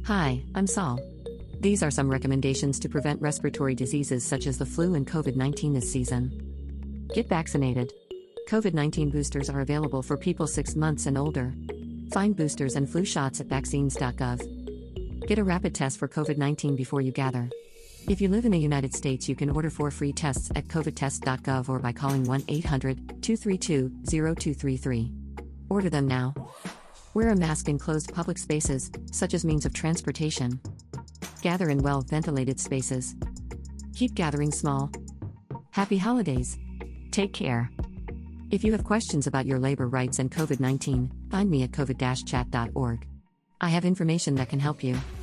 Hi, I'm Saul. These are some recommendations to prevent respiratory diseases such as the flu and COVID 19 this season. Get vaccinated. COVID 19 boosters are available for people 6 months and older. Find boosters and flu shots at vaccines.gov. Get a rapid test for COVID 19 before you gather. If you live in the United States, you can order 4 free tests at covidtest.gov or by calling 1-800-232-0233. Order them now. Wear a mask in closed public spaces, such as means of transportation. Gather in well-ventilated spaces. Keep gathering small. Happy holidays. Take care. If you have questions about your labor rights and COVID-19, find me at covid-chat.org. I have information that can help you.